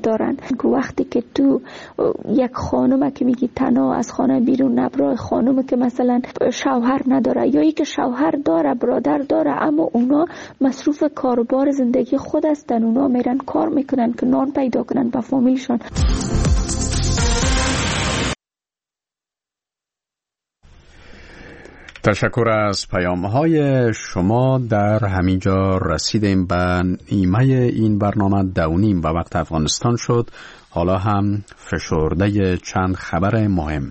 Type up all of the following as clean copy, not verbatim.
دارن که وقتی که تو یک خانم که میگی تنها از خانه بیرون نبره، خانم که مثلا شوهر نداره یا ای که شوهر داره برادر داره اما اونا مصروف کاروبار زندگی خود هستن، اونا میرن کار میکنن که نان پیدا کنن به فامیلشون. تشکر از پیام‌های شما. در همینجا رسیدیم به نیمه این برنامه. 2:30 به وقت افغانستان شد. حالا هم فشرده چند خبر مهم.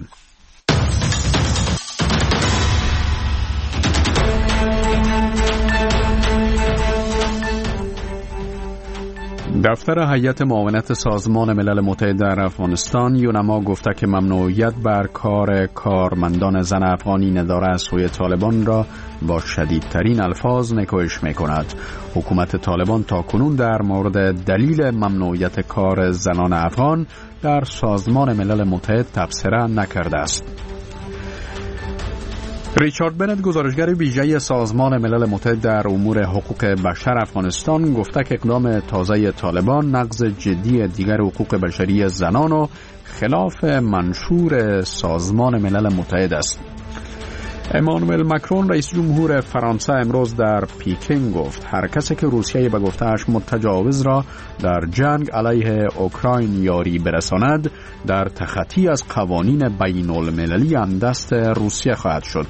دفتر هیئت معاونت سازمان ملل متحد در افغانستان یونما گفته که ممنوعیت بر کار کارمندان زن افغانی نداره از سوی طالبان را با شدیدترین الفاظ نکوهش می‌کند. حکومت طالبان تاکنون در مورد دلیل ممنوعیت کار زنان افغان در سازمان ملل متحد تبصره نکرده است. ریچارد بنت، گزارشگر ویژه سازمان ملل متحد در امور حقوق بشر افغانستان، گفته که اقدام تازه طالبان نقض جدی دیگر حقوق بشری زنان و خلاف منشور سازمان ملل متحد است. امانوئل مکرون، رئیس جمهور فرانسه، امروز در پکین گفت هر کسی که روسیه به گفته‌اش متجاوز را در جنگ علیه اوکراین یاری برساند در تخطی از قوانین بین المللی هم دست روسیه خواهد شد.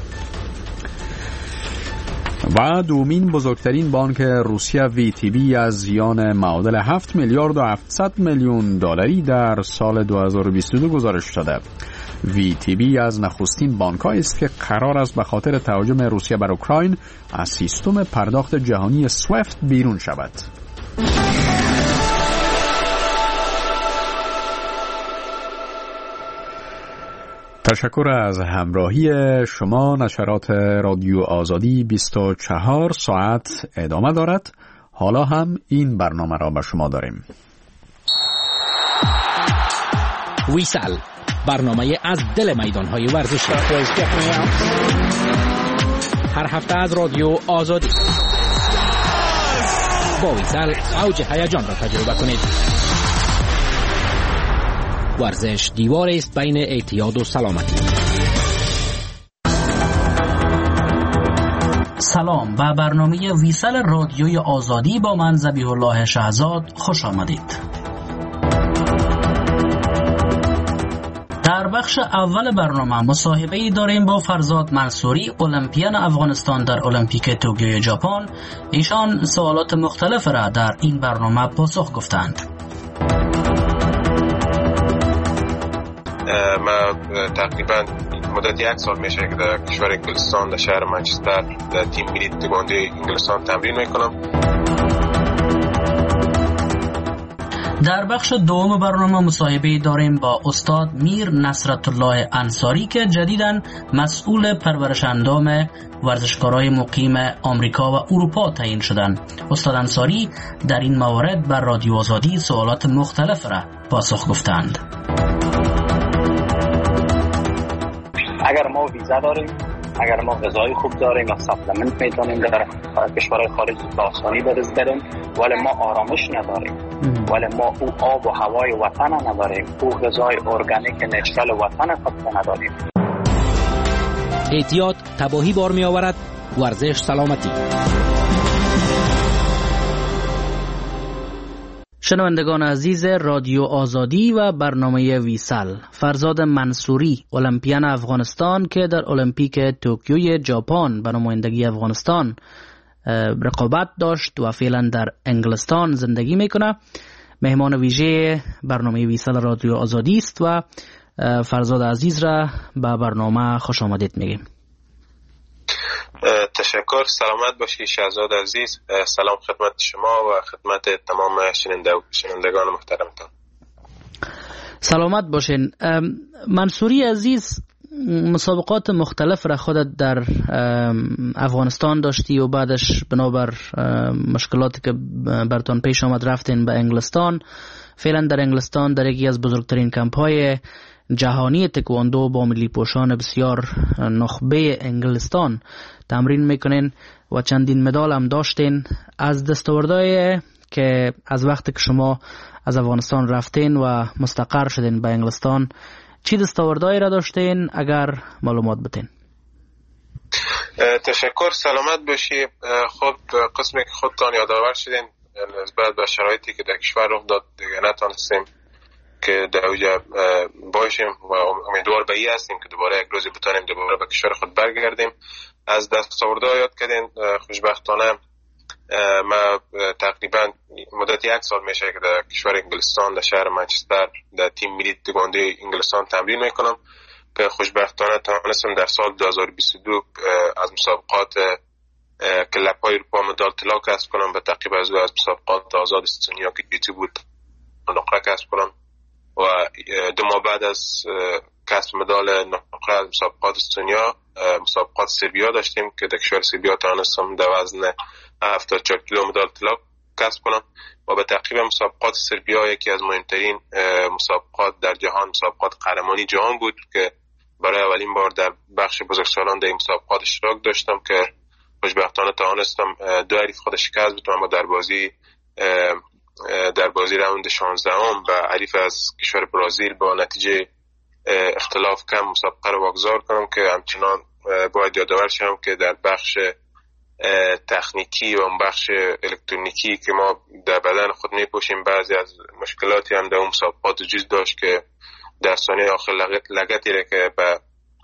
و دومین بزرگترین بانک روسیه VTB از زیان معادل 7 میلیارد و 700 میلیون دلاری در سال 2022 گزارش شده. VTB از نخستین بانک‌هایی است که قرار است به خاطر تهاجم روسیه بر اوکراین از سیستم پرداخت جهانی سویفت بیرون شود. تشکر از همراهی شما. نشرات رادیو آزادی 24 ساعت ادامه دارد. حالا هم این برنامه را به شما داریم. ویسل، برنامه از دل میدان‌های ورزشی. هر هفته از رادیو آزادی با ویسل اوج هیجان را تجربه کنید. ورزش دیواری است بین اعتیاد و سلامتی. سلام، به برنامه ویسل رادیوی آزادی با من ذبیح الله شهزاد خوش آمدید. در بخش اول برنامه مصاحبه‌ای داریم با فرزاد منصوری، المپیان افغانستان در المپیک توکیو ژاپن. ایشان سوالات مختلف را در این برنامه پاسخ گفتند. ما تقریبا مدت 1 سال میشه که در کشور انگلستان در شهر منچستر در تیم ملی تکواندو انگلستان تمرین میکنم. در بخش دوم برنامه مصاحبه داریم با استاد میر نصرت الله انصاری که جدیداً مسئول پرورش اندام ورزشکارای مقیم آمریکا و اروپا تعیین شدند. استاد انصاری در این موارد بر رادیو آزادی سوالات مختلف را پاسخ گفتند. اگر ما ویزا داریم، اگر ما غذای خوب داریم و ساپلمنت میتونیم در کشورهای خارجی به آسانی به دست بیاریم، ولی ما آرامش نداریم، ولی ما او آب و هوای وطن نداریم، او غذای ارگانیک نچرال وطن خود نداریم. اعتیاد تباهی بار می آورد، ورزش سلامتی. شنوندگان عزیز رادیو آزادی و برنامه ویسل، فرزاد منصوری، المپیان افغانستان که در المپیک توکیو ژاپن به نمایندگی افغانستان رقابت داشت و فعلا در انگلستان زندگی میکنه، مهمان ویژه برنامه ویسل رادیو آزادی است و فرزاد عزیز را به برنامه خوش آمدید میگیم. تشکر. سلامت باشی شهزاد عزیز. سلام خدمت شما و خدمت تمام شنوندگان محترمتان. سلامت باشین. منصوری عزیز، مسابقات مختلف را خودت در افغانستان داشتی و بعدش بنابر مشکلاتی که برتون پیش آمد رفتین به انگلستان. فعلا در انگلستان در یکی از بزرگترین کمپ‌های جهانی تکواندو با ملی پوشان بسیار نخبه انگلستان تمرین میکنین و چندین مدال هم داشتین. از دستاوردهای که از وقتی که شما از افغانستان رفتین و مستقر شدین به انگلستان چی دستاوردهایی را داشتین اگر معلومات بدین؟ تشکر، سلامت باشی. خب قسمی که خودتان یادآور شدین نسبت به شرایطی که در کشور رخ داد دیگه نتونستیم که در اوجه باشیم و امیدوار به این هستیم که دوباره یک روزی بتونیم دوباره به کشور خود برگردیم. از دستاوردها یاد کردین. خوشبختانه ما تقریبا مدت 1 سال میشه که در کشور انگلستان در شهر منچستر در تیم ملی تکواندو انگلستان تمرین میکنم که خوشبختانه توانستم در سال 2022 از مسابقات کلب‌های اروپا مدال طلا کسب کنم به تعقیب از مسابقات آزاد استونیا که جیتی بود نقره کسب کنم و 2 ماه بعد از کسب مدال نقره از مسابقات استونیا مسابقات سربیا داشتیم که در کشور سربیا توانستم در وزن 74 کیلو مدال طلا کسب کنم و به تعقیب مسابقات سربیا یکی از مهمترین مسابقات در جهان مسابقات قهرمانی جهان بود که برای اولین بار در بخش بزرگسالان در مسابقات اشتراک داشتم که خوشبختانه توانستم 2 حریف خود شکست بدم و در بازی راوند 16 به حریف از کشور برزیل با نتیجه اختلاف کم مسابقه رو واگذار کنم که همچنان باید یادآور شم که در بخش تکنیکی و بخش الکترونیکی که ما در بدن خود میپوشیم بعضی از مشکلاتی هم در اون مسابقات وجود داشت که در ثانیه آخر لگتی را که به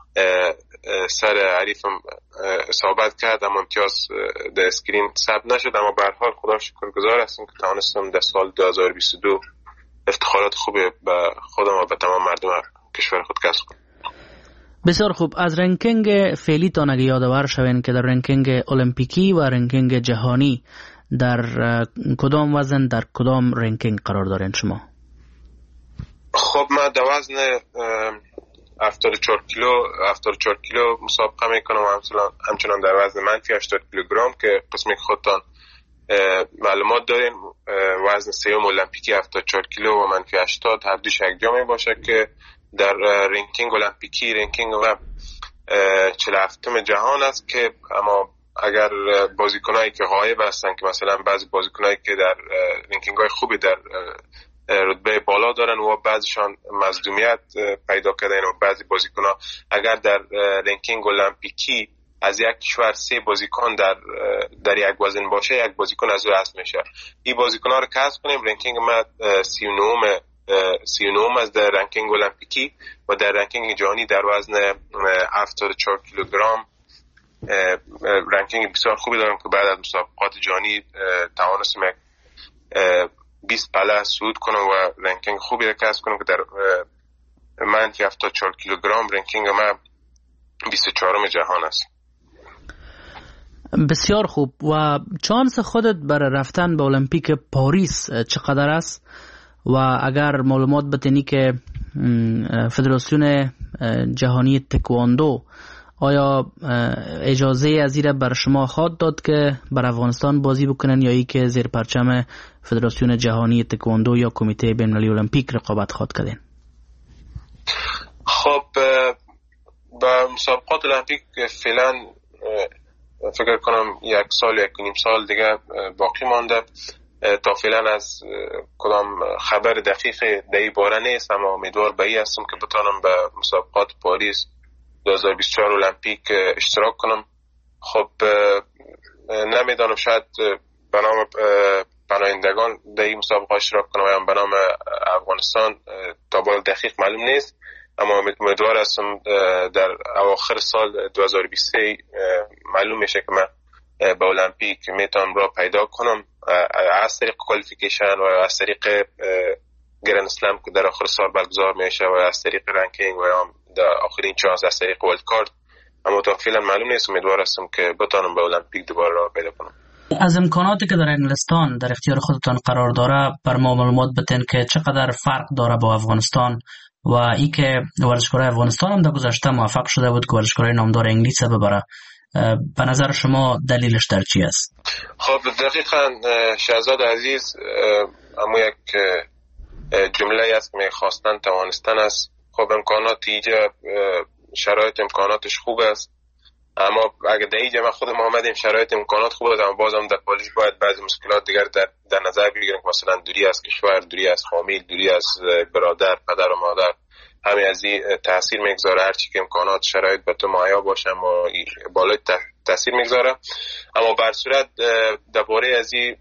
سر حریفم اصابت کرد اما امتیاز در اسکرین ثبت نشد، اما به هر حال خدا شکرگزار هستم که توانستم در سال 2022 افتخارات خوبی به خودم و به تمام مردم کشور خود کسب کنم. بسیار خوب. از رنکینگ فعلی تان اگه یادآور شوین که در رنکینگ المپیکی و رنکینگ جهانی در کدام وزن در کدام رنکینگ قرار دارین شما؟ خب من در وزن 74 کیلو مسابقه میکنم و همچنان در وزن منفی 80 کیلوگرم که قسمی که خودتان معلومات دارین وزن سیوم المپیکی 74 کیلو و منفی 80 هر دوش یک جا می باشه که در رنکینگ المپیکی رنکینگ 47م جهان است که اما اگر بازیکنایی که غایب هستن که مثلا بعضی بازیکنایی که در رنکینگ های خوبی در رتبه بالا دارن و بعضیشان مظلومیت پیدا کردن و بعضی بازیکن‌ها اگر در رنکینگ المپیکی از یک کشور 3 بازیکن در یک وزن باشه یک بازیکن از او حذف میشه. این بازیکن‌ها رو کسب کنیم. رنکینگ ما 39 از در رنکینگ المپیکی و در رنکینگ جهانی در وزن 74 کیلوگرم رنکینگ بسیار خوبی دارم که بعد از مسابقات جهانی توانستم 20 پله صعود کنم و رنکینگ خوبی را کسب کنم که در منفی 74 کیلوگرم رنکینگ ما 24م جهان است. بسیار خوب. و چانس خودت برای رفتن به المپیک پاریس چقدر است و اگر معلومات بتینی که فدراسیون جهانی تکواندو آیا اجازه از این بر شما خواهد داد که بر افغانستان بازی بکنن یا ای که زیر پرچم فدراسیون جهانی تکواندو یا کمیته بین‌المللی المپیک رقابت خواهد کردین؟ خب با مسابقات المپیک فعلا فکر کنم 1 سال 1.5 سال دیگه باقی مانده. تا فعلا از کدام خبر دقیق در این باره نیست، اما امیدوار به این هستم که بتانم به مسابقات پاریس 2024 المپیک اشتراک کنم. خب نمیدانم شاید به نام پناهندگان در این مسابقه اشتراک کنم یا به نام افغانستان تا بال دقیق معلوم نیست، اما امیدوار هستم در اواخر سال 2023 معلوم میشه که من به المپیک میتونم را پیدا کنم از طریق کوالیفیکیشن و از طریق گرند اسلم که در آخر سال برگزار میشه و از طریق رنکینگ و در آخرین چانس از طریق ورلد کارت، اما تا فعلا معلوم نیست. امیدوار هستم که بتونم به المپیک دوباره را پیدا کنم. از امکاناتی که در انگلستان در اختیار خودتان قرار داره بر ما معلومات بتین که چقدر فرق داره با افغانستان و ای که ورزشکارای افغانستان هم در گذشته موفق شده بود که ورزشکارای نامدار انگلیس ببره. به نظر شما دلیلش در چی است؟ خب دقیقاً شهزاد عزیز اما یک جمله است که میخواستن توانستن است. خب امکانات اینجا شرایط امکاناتش خوب است اما اگر در اینجا خودم آمدیم شرایط امکانات خوب است، اما بازم در پالیس باید بعضی مشکلات دیگر در نظر بگیریم که مثلا دوری از کشور، دوری از فامیل، دوری از برادر، پدر و مادر، همین از این تاثیر میگذاره. هرچی که امکانات شرایط به تو مهیا باشه و بالای تاثیر میگذاره. اما بر صورت درباره از این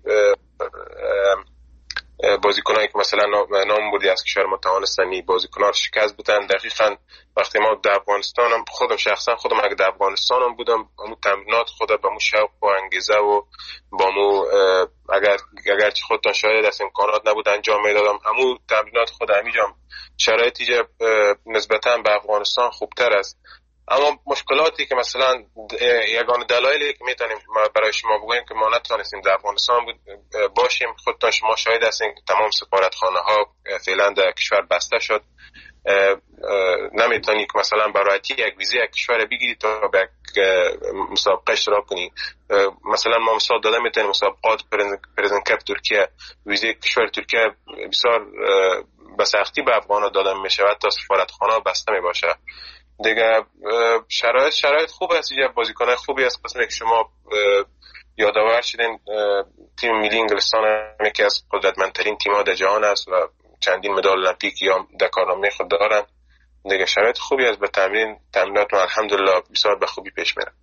بازیکنایی که مثلا نام بردی از کشور متوانستنی بازیکن‌ها رو شکست بدن، دقیقاً وقتی ما در افغانستانم خودم شخصا اگه در افغانستانم بودم همون تمرینات خود به مو شوق و انگیزه و با مو اگر چه خودتان شاید از امکانات نبود انجام میدادم، همون تمرینات خود همینجا شرایطی نسبتاً به افغانستان خوبتر است. اما مشکلاتی که مثلا یگانه دلایلی که میتونیم برای شما بگوییم که ما نتونستیم در افغانستان باشیم، خودتان شما شاهد هستین که تمام سفارتخانه ها فعلا در کشور بسته شد. نمیتونی که مثلا برای یک ویزه یک کشور بگیری تا به مسابقه اشتراک کنی. مثلا ما مثال داده میتونیم مسابقات پرزن کپ ترکیه، ویزه کشور ترکیه بسیار به سختی به افغانا داده میشه و حتی سفارتخانه بسته میباشه. دیگه شرایط خوب است، یه بازیکنای خوبی است. قسمی که شما یادآور شدین تیم ملی انگلستان یکی از قدرتمندترین تیم‌ها در جهان است و چندین مدال المپیک یا در کارنامه خود دارن. دیگه شرایط خوبی است، به تمرینات الحمدلله بسیار به خوبی پیش میره.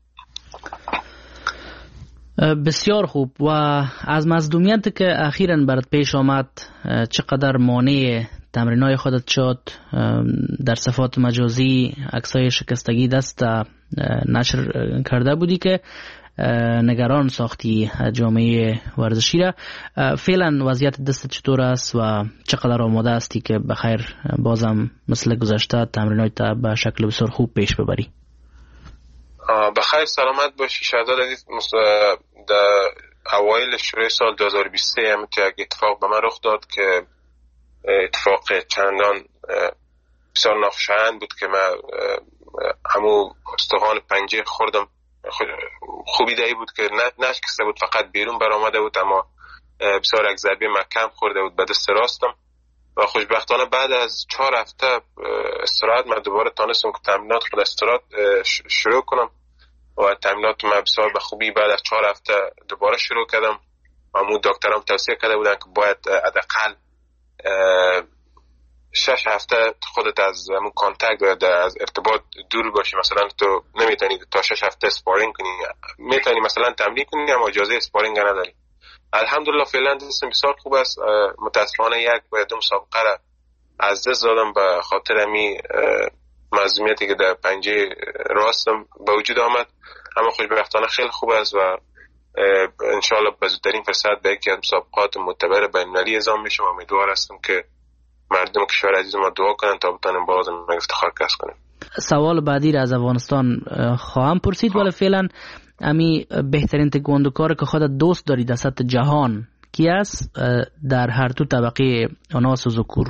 بسیار خوب. و از مصدومیت که اخیراً برات پیش آمد چقدر مانع تمرینای خودت شد؟ در صفحات مجازی عکسای شکستگی دست نشر کرده بودی که نگران ساختی جامعه ورزشی را. فعلا وضعیت دست چطور است و چقدر آماده هستی که بخیر بازم مثل گذشته تمرینات به شکل بسیار خوب پیش ببری؟ بخیر سلامت باشی شهزاد عزیز. در اوایل شروع سال 2023 هم یک اتفاق به من رخ داد که اتفاق چندان بسیار ناخوشایند بود که من همون استخوان پنجه خوردم. خوبی دایی بود که نشکسته بود، فقط بیرون برآمده بود، اما بسیار یک ضربه محکم خورده بود به دست راستم و خوشبختانه بعد از 4 هفته استراحت من دوباره تانستم که تمرینات خود استراحت شروع کنم و تمرینات من بسیار به خوبی بعد از 4 هفته دوباره شروع کردم. همون دکترام توصیه کرده بودن که باید حداقل 6 هفته خودت از همون کانتکت و از ارتباط دور باشی. مثلا تو نمیتونی تا 6 هفته اسپارینگ کنی، میتونی مثلا تمرین کنی اما اجازه اسپارینگ نداری. الحمدلله فعلا دستم بسیار خوب است. متاسفانه یک و دو مسابقه را از دست دادم به خاطر همین مصدومیتی که در پنجه راستم به وجود آمد، اما خوشبختانه خیلی خوب است و انشالله به زودترین فرصت به یکی از مسابقات معتبر بین‌المللی اعزام میشم. امیدوار هستم که مردم کشور عزیز ما دعا کنن تا بتونیم بازم افتخار کسب کنیم. سوال بعدی را از افغانستان خواهم پرسید، ولی فعلا امی بهترین تکواندوکار که خودت دوست داری در سطح جهان کی است در هر دو طبقه اناث و ذکور؟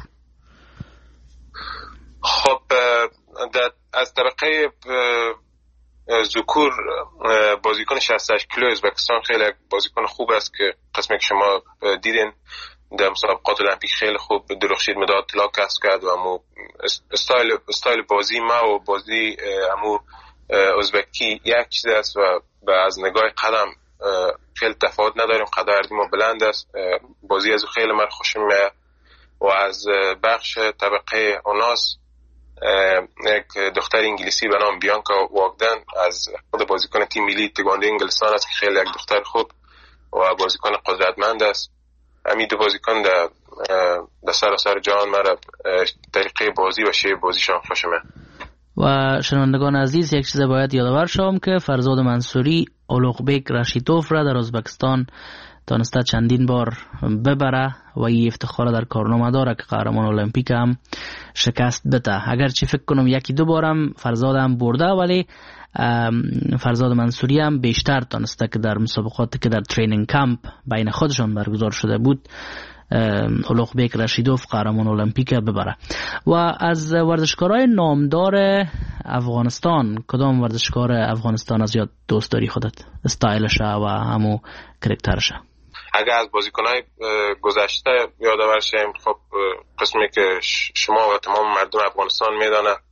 خب از طبقه ذکور بازیکن 68 کیلو ازبکستان خیلی بازیکن خوب است که قسمی که شما دیدین در مسابقات المپیک خیلی خوب درخشید، مدال طلا کسب کرد و همو استایل بازی ما و بازی همو ازبکی یک چیز است و از نگاه قدم خیلی تفاوت نداریم. قد ما بلند است، بازی از خیلی من خوشم میاد. و از بخش طبقه اوناس یک دختر انگلیسی به نام بیانکا واگدن از خود بازیکن تیم ملی تکواندو انگلستان است که خیلی یک دختر خوب و بازیکن قدرتمند است. همین دو بازیکن در سراسر جهان مرا طریقه بازی و شیوه بازیشان خوشمه. و شنوندگان عزیز یک چیز باید یادآور شوم که فرزاد منصوری اولوغبک رشیدوف را در ازبکستان تانسته چندین بار ببره و این افتخار در کارنامه داره که قهرمان المپیک هم شکست بده. اگرچه فکر کنم یکی دو بارم فرزاد هم برده، ولی فرزاد منصوری هم بیشتر تانسته که در مسابقاتی که در ترینینگ کمپ بین خودشان برگزار شده بود اولوغبک رشیدوف قهرمان المپیک ببره. و از ورزشکارای نامدار افغانستان کدام ورزشکار افغانستان از یاد دوست داری خودت؟ استایلشه و همو کرکترشه؟ اگر از بازیکنای گذشته یادآور شیم، خب قسمی که شما و تمام مردم افغانستان میدانه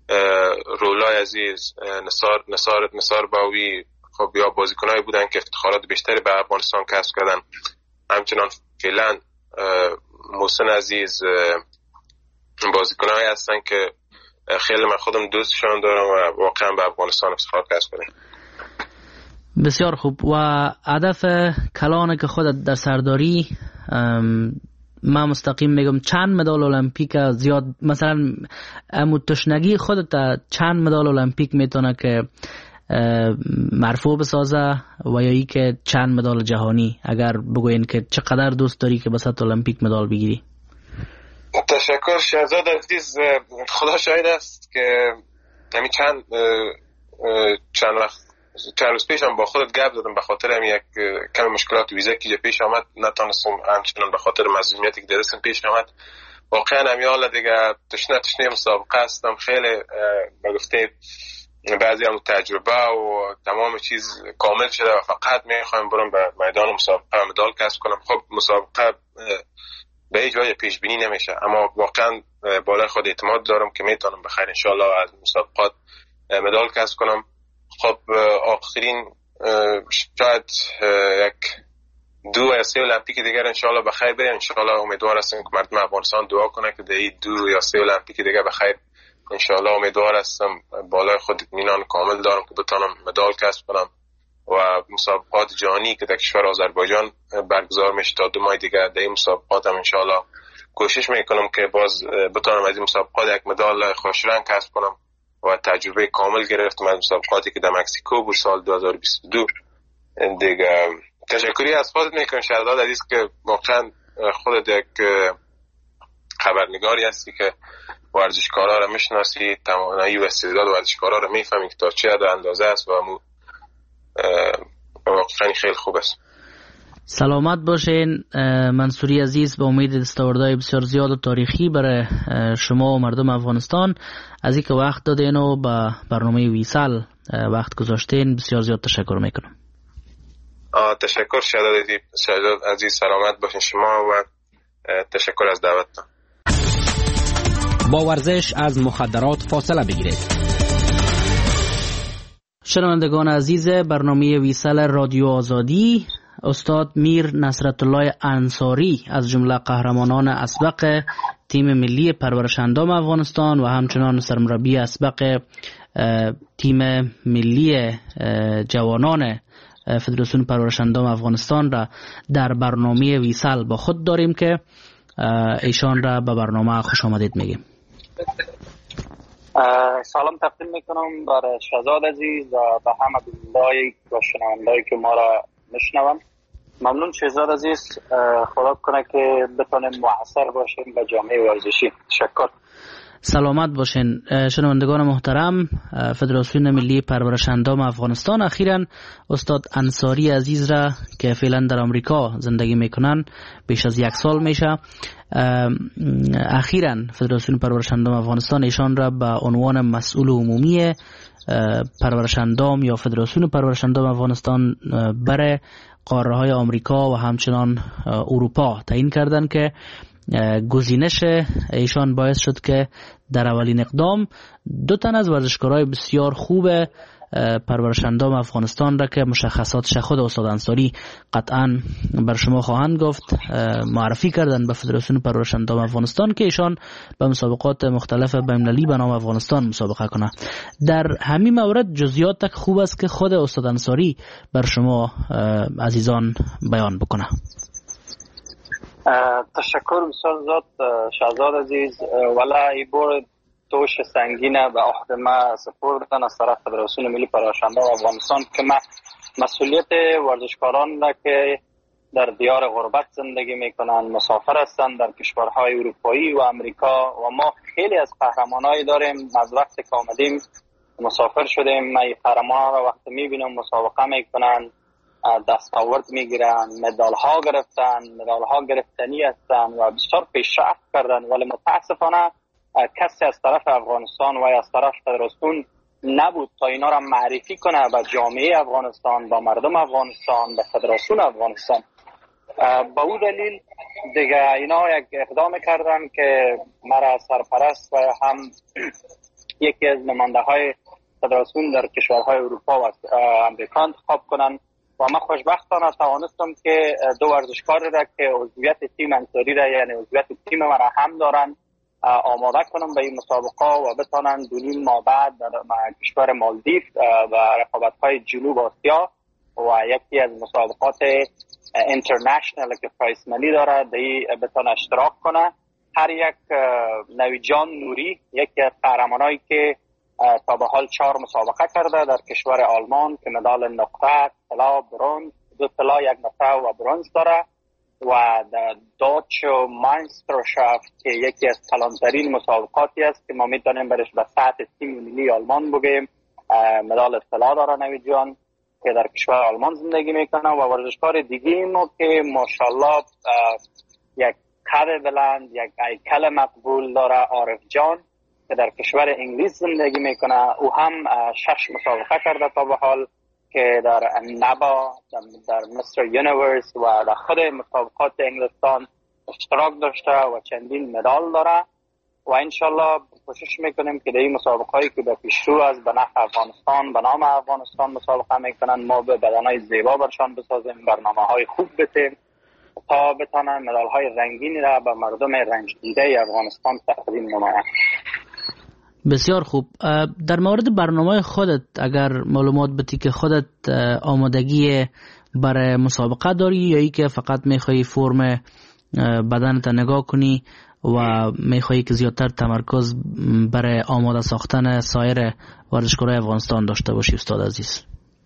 رولای عزیز، نصار باوی، خب یا بازیکنایی بودن که افتخارات بیشتری به افغانستان کسب کردن. همچنان فعلا محسن عزیز بازیکنایی هستن که خیلی من خودم دوستشان دارم و واقعا به افغانستان افتخار کسب کردن. بسیار خوب. و هدف کلان که خودت در سرداری، من مستقیم میگم چند مدال المپیک زیاد، مثلا تشنگی خودت چند مدال المپیک میتونه که مرفوع بسازه و یا ای که چند مدال جهانی، اگر بگوین که چقدر دوست داری که بسات المپیک مدال بگیری؟ تشکر شهزاد عزیز. خدا شاهد است که همین چند روز پیش هم با خودت گپ زدم، به خاطر هم یک کم مشکلات ویزا که پیش آمد نتونستم، همچنان به خاطر مسئولیتی که درستم پیش آمد. واقعا هم یالا دیگه تشنه مسابقه هستم، خیلی بگفته بعضی هم تجربه و تمام چیز کامل شده و فقط میخوایم برم به میدان مسابقه مدال کسب کنم. خب مسابقه به هیچ وجه پیش بینی نمیشه، اما واقعا بالای خود اعتماد دارم که میتونم بخیر انشالله از مسابقات مدال کسب کنم. خب آخرین شاید یک 2 یا 3 المپیک دیگر انشالله بخیر بره. انشالله امیدوار هستم که مردم افغانستان دعا کنه که در 2 یا 3 المپیک دیگر بخیر. انشالله امیدوار هستم، بالای خود اطمینان کامل دارم که بتونم مدال کسب کنم و مسابقات جهانی که در کشور آذربایجان برگزار میشه تا 2 ماه دیگه، در این مسابقات هم انشالله کوشش میکنم که باز بتونم از این مسابقات یک مدال خوشرنگ کسب کنم و تجربه کامل گرفتم از مسابقاتی که در مکزیکو بود سال 2022 دیگه. تشکری از خودت میکنم شهزاد عزیز که واقعا خودت یک خبرنگاری هستی که ورزشکارا رو میشناسی، توانایی و استعداد ورزشکارا رو میفهمی که تا چه حد اندازه است و واقعا خیلی خوب است. سلامت باشین منصوری عزیز، به امید دستاوردهای بسیار زیاد و تاریخی برای شما و مردم افغانستان. از اینکه وقت دادین و به برنامه ویسال وقت گذاشتین بسیار زیاد تشکر میکنم. تشکر شهزاد عزیز، سلامت باشین شما و تشکر از دعوتتان. با ورزش از مخدرات فاصله بگیرید. شنوندگان عزیز برنامه ویسال رادیو آزادی، استاد میر نصرت الله انصاری از جمله قهرمانان اسبق تیم ملی پرورش اندام افغانستان و همچنان سرمربی اسبق تیم ملی جوانان فدراسیون پرورش اندام افغانستان را در برنامه ویسال با خود داریم که ایشان را به برنامه خوش آمدید میگیم. سلام تقدیم میکنم برای شهزاد عزیز و به همه بیننده‌ای و شنونده‌ای که ما را میشنوند. ممنون شهزاد عزیز، خدا کنه که بتونیم مؤثر باشیم به جامعه ورزشی. تشکر. سلامت باشین شنوندگان محترم. فدراسیون ملی پرورش اندام افغانستان اخیراً استاد انصاری عزیز را که فعلا در آمریکا زندگی میکنن بیش از 1 سال میشه، اخیراً فدراسیون پرورش اندام افغانستان ایشان را به عنوان مسئول عمومی پرورش اندام یا فدراسیون پرورش اندام افغانستان برای قاره های آمریکا و همچنان اروپا تعیین کردند که گزینش ایشان باعث شد که در اولین اقدام 2 تن از ورزشکارای بسیار خوب پرورش اندام افغانستان را که مشخصاتش خود استاد انصاری قطعا بر شما خواهند گفت معرفی کردن به فدراسیون پرورش اندام افغانستان که ایشان به مسابقات مختلف بین‌المللی به نام افغانستان مسابقه کنه. در همین مورد جزئیات خوب است که خود استاد انصاری بر شما عزیزان بیان بکنه. تشکر بسیار زیاد شهزاد عزیز. ولی این بار دوش سنگینه به عهده ما سپردن از طرف فدراسیون ملی پرورش اندام افغانستان که ما مسئولیت ورزشکاران را که در دیار غربت زندگی میکنن، مسافر هستند در کشورهای اروپایی و امریکا و ما خیلی از قهرمانایی داریم. از وقتی که آمدیم مسافر شدیم، ما این قهرمانان را وقتی میبینم مسابقه میکنن، دستاورد میگیرن، مدال ها گرفتن، مدال ها گرفتنی هستن و بسیار پیشرفت کردن، ولی متاسفانه کسی از طرف افغانستان و از طرف فدراسیون نبود تا اینا را معرفی کنه به جامعه افغانستان، به مردم افغانستان، به فدراسیون افغانستان. به او دلیل دیگه اینا یک اقدام کردن که مرا سرپرست و هم یکی از نماینده های فدراسیون در کشورهای اروپا و امریکا انتخاب کنند. و من خوشبختانه توانستم که دو ورزشکار را که عضویت تیم انصاری را یعنی عضویت تیم من هم دارن آماده کنم به این مسابقه و بتانن 2.5 ماه بعد در کشور مالدیو و رقابت‌های جنوب آسیا و یکی از مسابقات اینترنشنال که پرایس ملی داره بتان اشتراک کنه. هر یک نویجان نوری یکی از قهرمانایی که تا به حال 4 مسابقه کرده در کشور آلمان که مدال نقره، طلا، برنز، 2 طلا، 1 نقره و برنز داره و دوچ ماینسترشافت که یکی از کلانترین مسابقاتی است که ما میتونیم برش به سطح تیم ملی آلمان بگیم مدال طلا داره نویجان که در کشور آلمان زندگی میکنه و ورزشکار دیگه ما که ماشاءالله یک قد بلند یک هیکل مقبول داره عارف جان که در کشور انگلیس زندگی میکنه. او هم 6 مسابقه کرده تا به حال که در نبا در مستر یونیورس و در خود مسابقات انگلستان اشتراک داشته و چندین مدال داره و انشالله کوشش میکنیم که در این مسابقه‌ای که به پیشرو از به نفع افغانستان به نام افغانستان مسابقه میکنن ما به بدنهای زیبا برشان بسازیم، برنامه‌های خوب بتیم تا بتانن مدال‌های رنگینی را به مردم رنج دیده افغانستان تقدیم نمایند. بسیار خوب. در مورد برنامه خودت اگر معلومات بدی که خودت آمادگی برای مسابقه داری یا ای که فقط میخوایی فرم بدنت نگاه کنی و میخوایی که زیادتر تمرکز برای آماده ساختن سایر ورزشکارای افغانستان داشته باشی استاد عزیز؟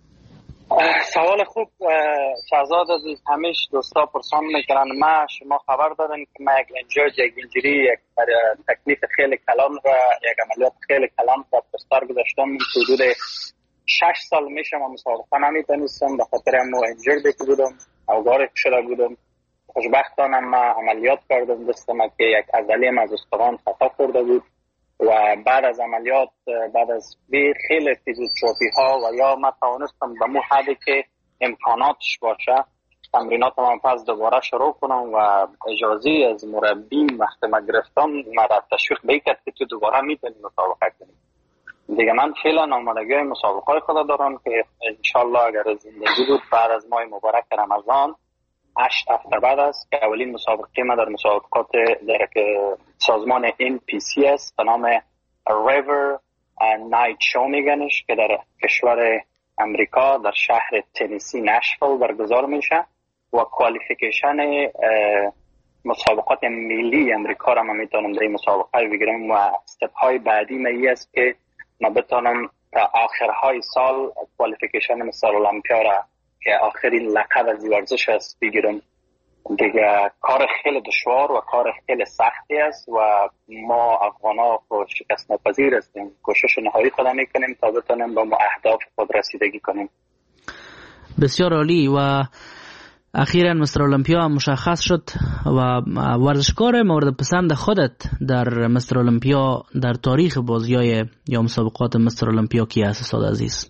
سوال خوب شهزاد عزیز. همیشه دوستا پرسان میکنن شما خبر دارین که من یک اینجوری یک تکلیف خیلی کلان و یک عملیات خیلی کلان را پستار گذاشتم. حدود 6 سال میشه من مسابقه نمیتونستم به خاطر مو انجرد که بودم اوگار شده بودم. خوشبختانه من عملیات کردم دستم که یک عضله از استخوان خطا خورده بود و بعد از عملیات بعد از خیلی فیزیوتراپی ها و یا من توانستم به مو حدی که امکاناتش باشه تمرینات من پس دوباره شروع کنم و اجازه از مربیم وقتی من گرفتم مرا تشویق بیکرد که تو دوباره میتونی مسابقه کنی. دیگه من فعلا آمادگی مسابقه خود دارم که انشالله اگر زندگی بود بعد از ماه مبارک رمضان 8 هفته بعد است که اولین مسابقه ما در مسابقات در سازمان NPC است به نام River Night Show میگنش که در کشور امریکا در شهر تنیسی نشویل برگزار میشه و کوالیفیکیشن مسابقات ملی امریکا را من میتونم در این مسابقه بگیرم و استپ های بعدی می است که من بتونم تا آخرهای سال کوالیفیکیشن مثل المپیا را که آخرین لقب از ورزش است بگیرم. دیگه کار خیلی دشوار و کار خیلی سختی است و ما افغانا شکست ناپذیر هستیم. کوشش نهایی خود میکنیم تا بتونیم به اهداف خود رسیدگی کنیم. بسیار عالی. و اخیراً مستر المپیا هم مشخص شد و ورزشکار مورد پسند خودت در مستر المپیا در تاریخ بازی‌های یا مسابقات مستر المپیا کی است استاد عزیز؟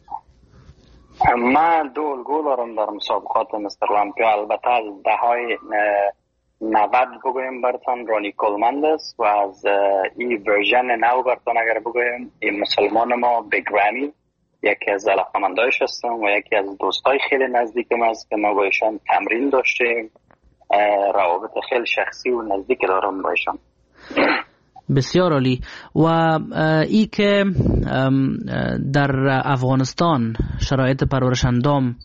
من 2 الگو دارم در مسابقات مستر المپیا. البته از دههای 90 بگویم براتون رانی کولمند است و از این ورژن نو براتون اگر بگویم این مسلمان ما بگرامی یکی از علاقه‌مندایش هستم و یکی از دوستای خیلی نزدیکم است که ما با ایشان تمرین داشتیم، روابط خیلی شخصی و نزدیک دارم با ایشان. بسیار عالی. و ای که در افغانستان شرایط پرورش اندام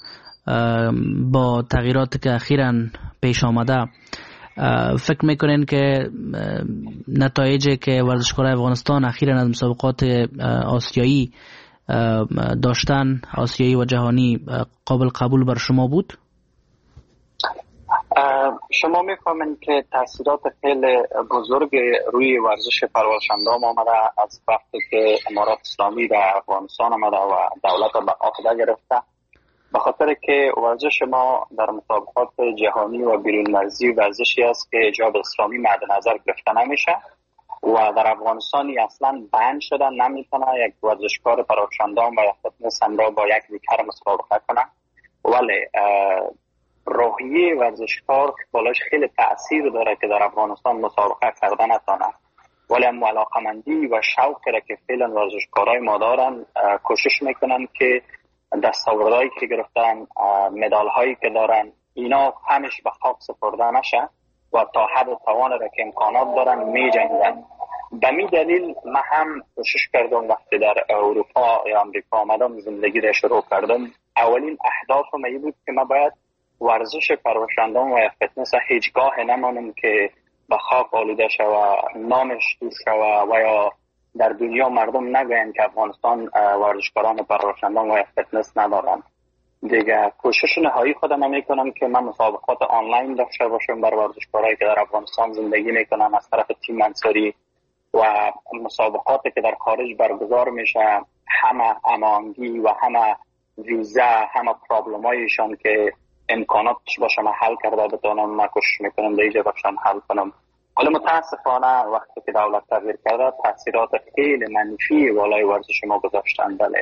با تغییرات که اخیراً پیش آمده فکر میکنین که نتایجی که ورزشکارای افغانستان اخیراً از مسابقات آسیایی داشتن آسیایی و جهانی قابل قبول بر شما بود؟ شما میفهمین که تاثیرات خیلی بزرگ روی ورزش پرورش اندام آمده از وقتی که امارات اسلامی در افغانستان آمده و دولت به عهده گرفته، به خاطر که ورزش ما در مسابقات جهانی و بیرون مرزی ورزشی است که حجاب اسلامی مد نظر گرفته نمیشه و در افغانستانی اصلا بند شده، نمیتونه یک ورزشکار پرورش اندام و فتنس همراه با یک ویکر مسابقه کنه. ولی روحیه ورزشکار بالاش خیلی تأثیر داره که در افغانستان مسابقه کردن نتونه ولی هم علاقمندی و شوقی را که فعلا ورزشکارای ما دارن کوشش میکنن که دستاوردهایی که گرفتن، مدال هایی که دارن، اینا همش به خاک سپرده نشه و تا حد توان را که امکانات دارن می جنگن. به می دلیل من هم کوشش کردم وقتی در اروپا یا امریکا آمدم زندگی را شروع کردم. اولین اهدافم این بود که من باید ورزش پروشندان و فتنس هیچگاه نمانم که به خاک آلوده شوه، نامش دور شوه و یا در دنیا مردم نگوین که افغانستان ورزشکاران پروشندان و فتنس ندارن. دیگه کوشش نهایی خودم میکنم که من مسابقات آنلاین داشته باشم بر ورزشکارایی که در افغانستان زندگی میکنن از طرف تیم انصاری و مسابقاتی که در خارج برگزار میشه همه امانگی و همه ویزا، همه پرابلمایشان که امکاناتش باشه من حل کرده بتونم، من کوشش میکنم در اینجا باشم حل کنم. حالا متاسفانه وقتی که دولت تغییر کرده تاثیرات خیلی منفی بالای ورزش ما گذاشتن. بله.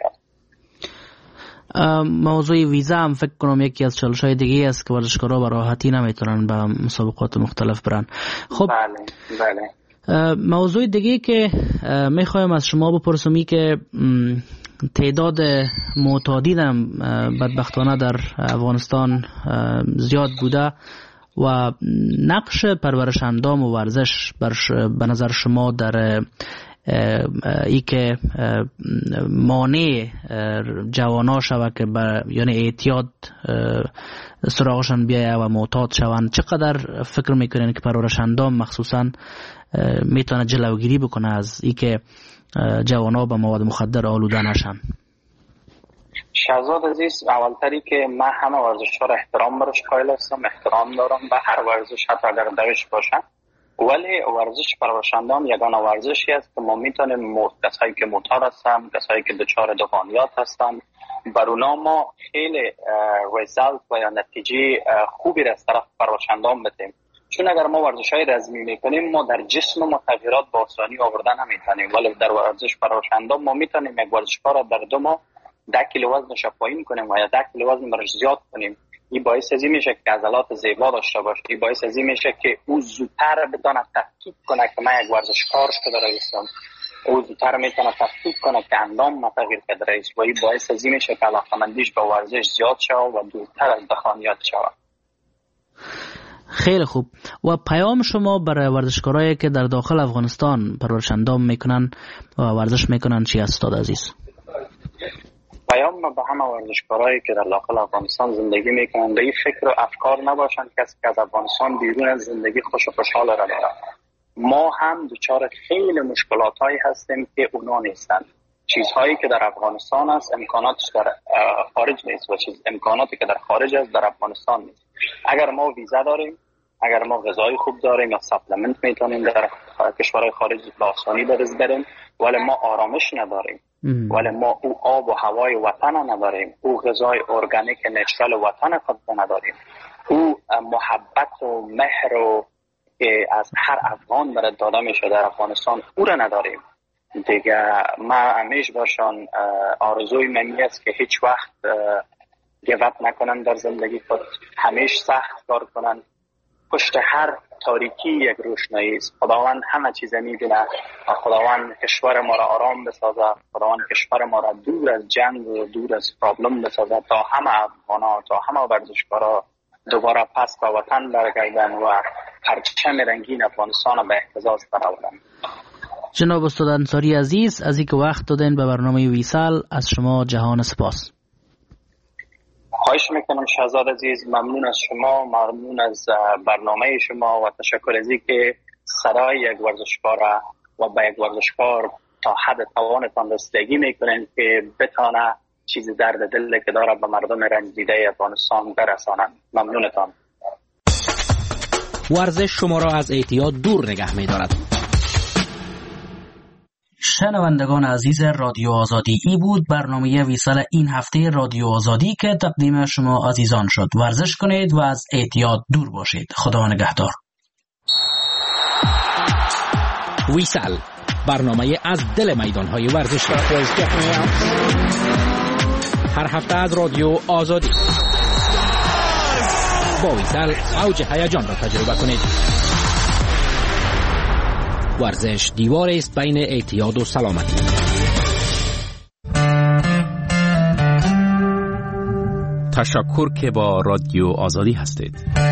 موضوع ویزا هم فکر کنم یکی از چالش‌های دیگه است که ورزشکارا به راحتی نمیتونن به مسابقات مختلف برن. خب بله. موضوع دیگه که میخوایم از شما بپرسم این که تعداد معتادین هم بدبختانه در افغانستان زیاد بوده و نقش پرورش اندام و ورزش به نظر شما در ای که مانع جوانا شوه که یعنی اعتیاد سراغشان بیایه و معتاد شوند، چقدر فکر میکنین که پرورش اندام مخصوصا میتونه جلوگیری بکنه از ای که جوانا به مواد مخدر آلوده نشن؟ شهزاد عزیز، اولتری که من همه ورزش‌ها را احترام برش قائل هستم، احترام دارم به هر ورزش حتی اگر دوش باشه، ولی ورزش پروشندان یگانه ورزشی است که ما میتونیم کسایی که معتاد هستن، کسایی که دچار دهانیات هستن، بر اونا ما خیلی ریزالت و یا نتیجه خوبی را از طرف پروشندان بدیم. چون اگر ما ورزش‌های رزمی میکنیم ما در جسم ما تغییرات با آسانی آوردن نمیتونیم، ولی در ورزش پروشندان ما میتونیم یک ورزشکار را در 2 ماه 10 کیلو وزنش پایین کنیم و یا 10 کیلو وزن برش زیاد کنیم. این باعث ازی میشه که عضلات زیبا داشته باشه، این باعث ازی میشه که او زودتر بتونه تفکیک کنه که من یک ورزشکار شده رئیسم، او زودتر میتونه تفکیک کنه که اندام ما تغییر کرده رئیس و این باعث ازی میشه که علاقمندیش به ورزش زیاد شود و دورتر از دهانیات شود. خیلی خوب. و پیام شما برای ورزشکارایی که در داخل افغانستان پرورش اندام میکنن و ورزش میکنن چی است استاد عزیز؟ پیام ما به همه ورزشکارایی که در داخل افغانستان زندگی میکنن به این فکر و افکار نباشن کسی که از افغانستان بیرون از زندگی خوش و خوشحال را داره. ما هم دچار خیلی مشکلاتایی هستیم که اونا نیستن. چیزهایی که در افغانستان است امکاناتش در خارج نیست و امکاناتی که در خارج است در افغانستان نیست. اگر ما ویزا داریم، اگر ما غذای خوب داریم یا سپلمنت میتونیم در کشورهای خارج به آسانی بریم، ولی ما آرامش نداریم، ولی ما او آب و هوای وطن نداریم، او غذای ارگانیک نچرال وطن خود نداریم، او محبت و مهر و که از هر افغان برای داده میشه در افغانستان او را نداریم. دیگه ما همیشه باشن آرزوی منی است که هیچ وقت گیوت نکنن در زندگی خود، همیشه سخت کار کنن. پشت هر تاریکی یک روشنایی است. خداوند همه چیز میبینه و خداوند کشور ما را آرام بسازه، خداوند کشور ما را دور از جنگ و دور از پرابلم بسازه تا همه افغانا، تا همه ورزشکارا دوباره پس به وطن برگردن و پرچم رنگین افغانستان به اهتزاز درآورند. جناب استاد انصاری عزیز، از اینکه وقت دادین به برنامه ویسال از شما جهان سپاس. خواهش میکنم شهزاد عزیز، ممنون از شما، ممنون از برنامه شما و تشکر از اینکه صدای یک ورزشکار و به یک ورزشکار تا حد توانتان رسیدگی میکنین که بتانه چیزی درد دل که داره به مردم رنجیده افغانستان برسانند. ممنونتان. ورزش شما را از اعتیاد دور نگه می‌دارد. شنوندگان عزیز رادیو آزادی، ای بود برنامه ویسال این هفته رادیو آزادی که تقدیم شما عزیزان شد. ورزش کنید و از اعتیاد دور باشید. خدا نگهدار. ویسال، برنامه از دل میدان‌های ورزشی. هر هفته از رادیو آزادی. با ویسال اوج هیجان را تجربه کنید. ورزش دیواری است بین اعتیاد و سلامتی. تشکر که با رادیو آزادی هستید.